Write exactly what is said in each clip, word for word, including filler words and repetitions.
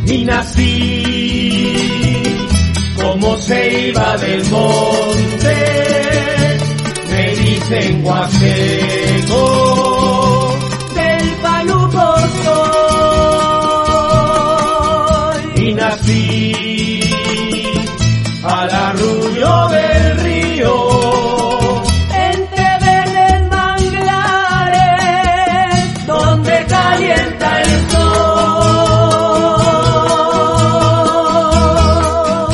y nací como ceiba del monte, me dicen huasteco, del Panuco soy, y nací al arrullo del río, entre verdes manglares, donde calienta el sol.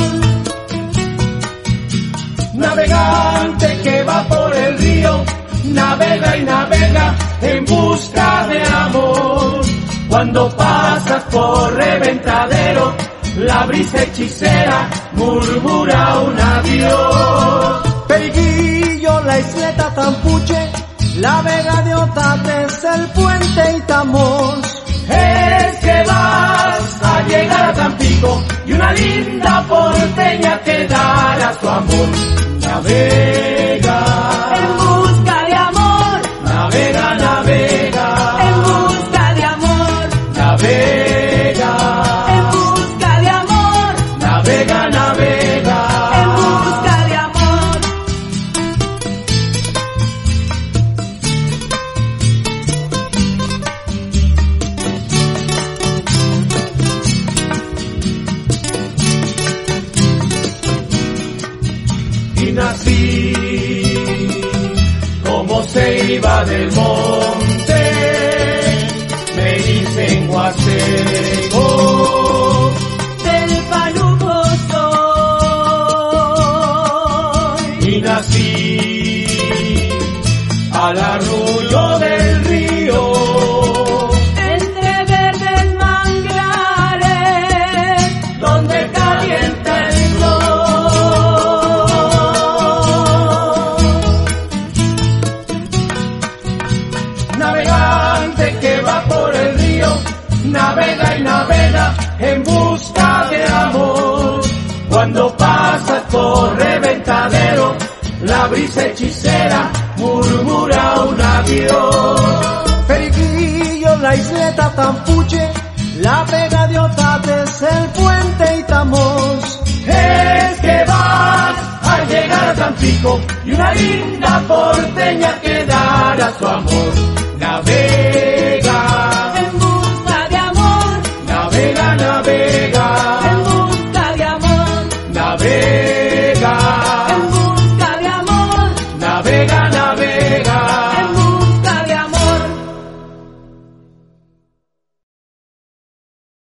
Navegante que va por el río, navega y navega en busca de amor. Cuando pasas por Reventadero, la brisa hechicera murmura un adiós. Periquillo, la isleta Tampuche, la vega de Otates, el puente Itamos. Es que vas a llegar a Tampico y una linda porteña te dará su amor. Navega en busca de amor, navega, navega en busca de amor, navega en busca de amor, navega, navega en busca de amor. Y nací como ceiba del monte, me dicen huasteco, Del Panuco soy, y nací al arrullo del río, entre verdes manglares, donde calienta el sol. Navegante que va por el río, navega y navega en busca de amor. Cuando pasas por Reventadero, la brisa hechicera murmura un adiós. Periquillo, la isleta Tampuche, la vega de Otates, el puente Itamos. Es que vas a llegar a Tampico y una linda porteña que dará su amor. Navega en busca de amor, navega, navega en busca de amor, navega